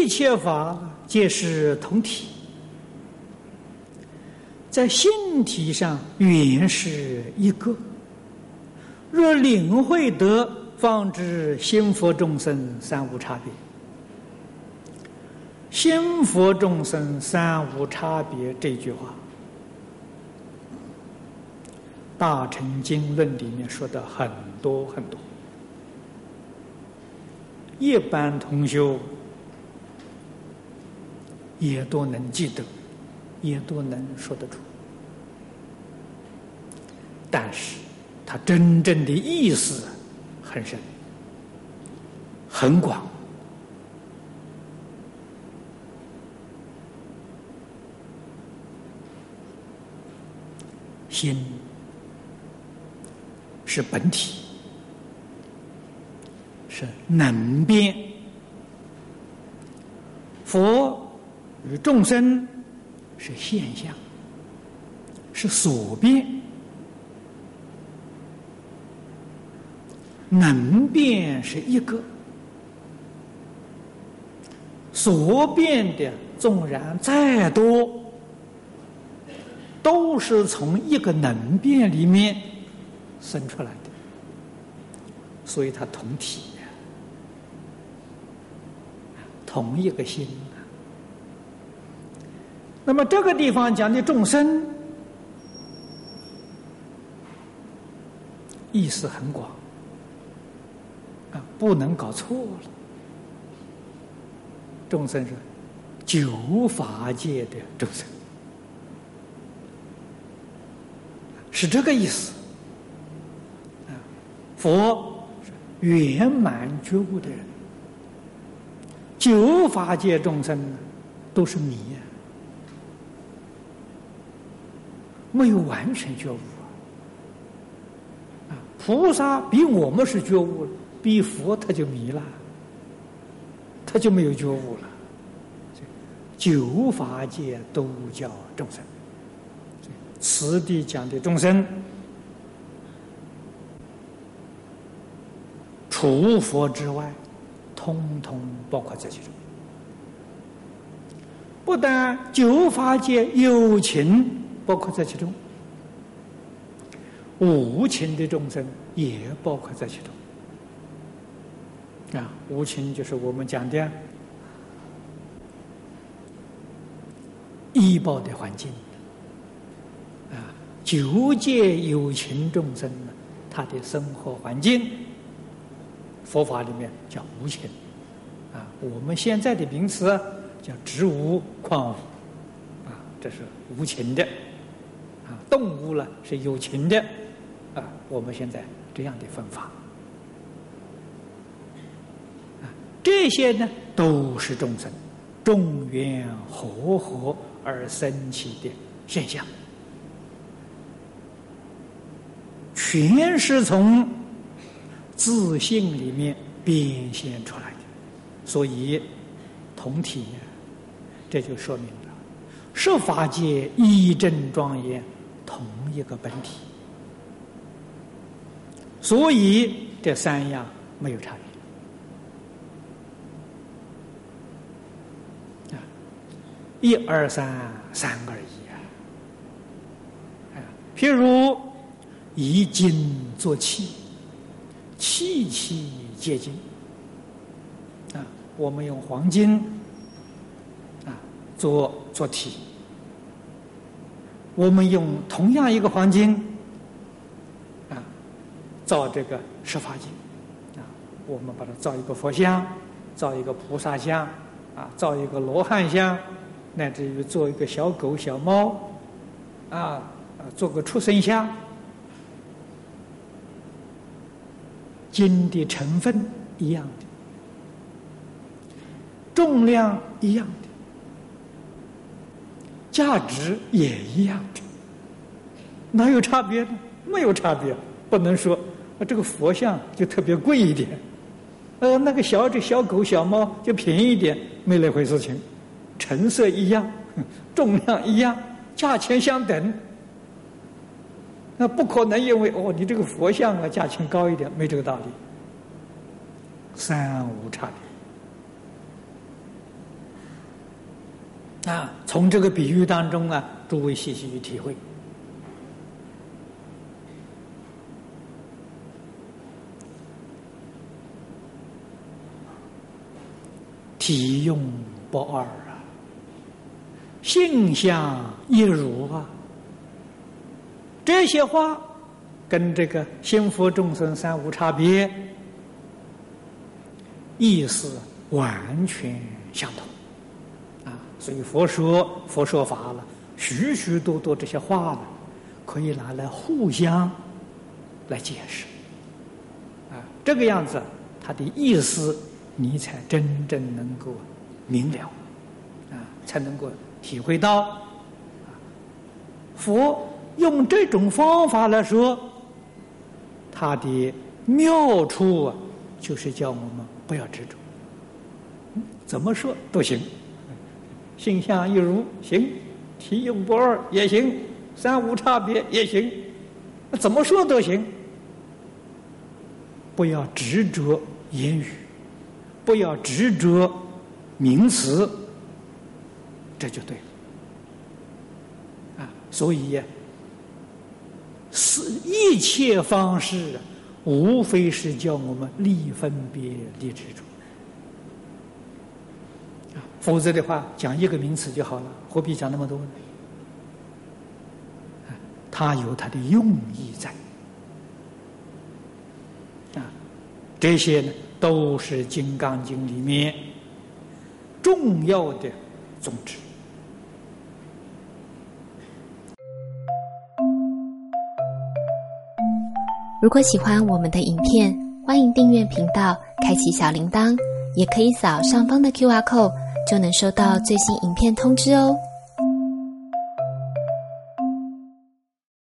一切法皆是同体，在性体上原是一个。若领会得，方知心佛众生三无差别。心佛众生三无差别这句话，大乘经论里面说的很多很多，一般同修也都能记得，也都能说得出，但是它真正的意思很深很广。心是本体，是能变；佛与众生是现象，是所变。能变是一个，所变的纵然再多，都是从一个能变里面生出来的，所以它同体呀，同一个心。那么这个地方讲的众生，意思很广啊，不能搞错了。众生是九法界的众生，是这个意思。佛是圆满觉悟的人，九法界众生都是迷呀，没有完全觉悟啊。菩萨比我们是觉悟了，比佛他就迷了，他就没有觉悟了。九法界都叫众生，此地讲的众生，除佛之外，通通包括在其中。不但九法界有情包括在其中，无情的众生也包括在其中。啊，无情就是我们讲的依报的环境。啊，九界有情众生呢，他的生活环境，佛法里面叫无情。啊，我们现在的名词叫植物、矿物。啊，这是无情的。啊，动物呢是有情的。啊，我们现在这样的分法。这些呢都是众生众缘和合而生起的现象，全是从自性里面变现出来的，所以同体呀，这就说明了十法界一真庄严，同一个本体，所以这三样没有差别。一二三，三而已啊！譬如以金做器，器器皆金啊。我们用黄金啊做体，我们用同样一个黄金啊造这个十法界啊，我们把它造一个佛像，造一个菩萨像啊，造一个罗汉像。乃至于做一个小狗、小猫，做个畜生像，金的成分一样的，重量一样的，价值也一样的，哪有差别呢？没有差别。不能说这个佛像就特别贵一点，那个小狗、小猫就便宜一点，没那回事情。成色一样，重量一样，价钱相等，那不可能因为你这个佛像啊价钱高一点，没这个道理。三无差从这个比喻当中诸位细细去体会。体用不二性相一如这些话跟这个心佛众生三无差别意思完全相同所以佛说法了，许许多多这些话了，可以拿来互相来解释这个样子它的意思你才真正能够明了才能够体会到佛用这种方法来说，它的妙处就是叫我们不要执着，怎么说都行，性相一如行，体用不二也行，三无差别也行，怎么说都行，不要执着言语，不要执着名词，这就对了所以一切方式无非是叫我们立分别立执着否则的话讲一个名词就好了，何必讲那么多呢？它有它的用意在这些呢都是《金刚经》里面重要的宗旨。 如果喜欢我们的影片，欢迎订阅频道，开启小铃铛，也可以扫上方的 QR code，就能收到最新影片通知哦。